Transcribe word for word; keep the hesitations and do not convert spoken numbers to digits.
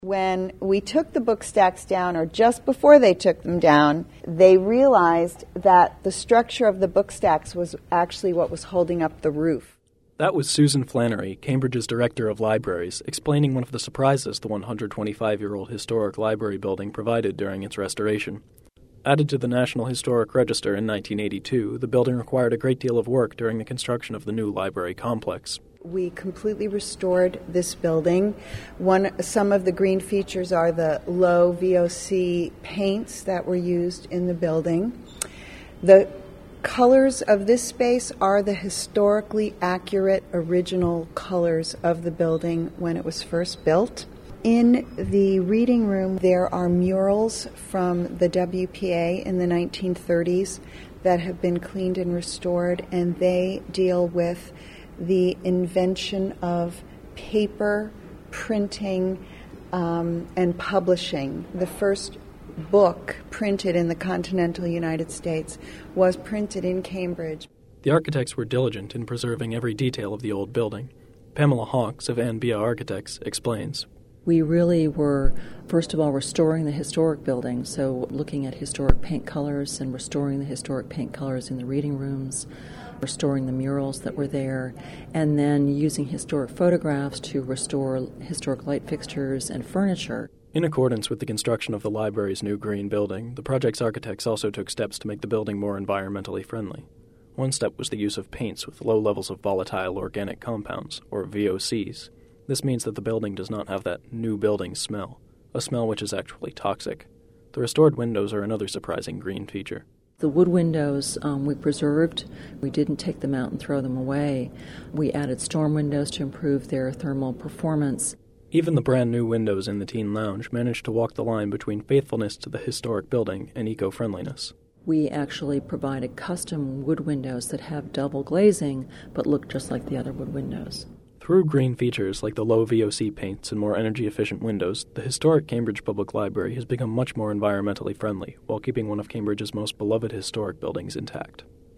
When we took the book stacks down, or just before they took them down, they realized that the structure of the book stacks was actually what was holding up the roof. That was Susan Flannery, Cambridge's Director of Libraries, explaining one of the surprises the one hundred twenty-five-year-old historic library building provided during its restoration. Added to the National Historic Register in nineteen eighty-two, the building required a great deal of work during the construction of the new library complex. We completely restored this building. One, some of the green features are the low V O C paints that were used in the building. The colors of this space are the historically accurate original colors of the building when it was first built. In the reading room, there are murals from the W P A in the nineteen thirties that have been cleaned and restored, and they deal with the invention of paper, printing, um, and publishing. The first book printed in the continental United States was printed in Cambridge. The architects were diligent in preserving every detail of the old building. Pamela Hawks of Anbia Architects explains. We really were, first of all, restoring the historic building, so looking at historic paint colors and restoring the historic paint colors in the reading rooms, restoring the murals that were there, and then using historic photographs to restore historic light fixtures and furniture. In accordance with the construction of the library's new green building, the project's architects also took steps to make the building more environmentally friendly. One step was the use of paints with low levels of volatile organic compounds, or V O Cs. This means that the building does not have that new building smell, a smell which is actually toxic. The restored windows are another surprising green feature. The wood windows um, we preserved. We didn't take them out and throw them away. We added storm windows to improve their thermal performance. Even the brand new windows in the Teen Lounge managed to walk the line between faithfulness to the historic building and eco-friendliness. We actually provided custom wood windows that have double glazing but look just like the other wood windows. Through green features like the low V O C paints and more energy-efficient windows, the historic Cambridge Public Library has become much more environmentally friendly while keeping one of Cambridge's most beloved historic buildings intact.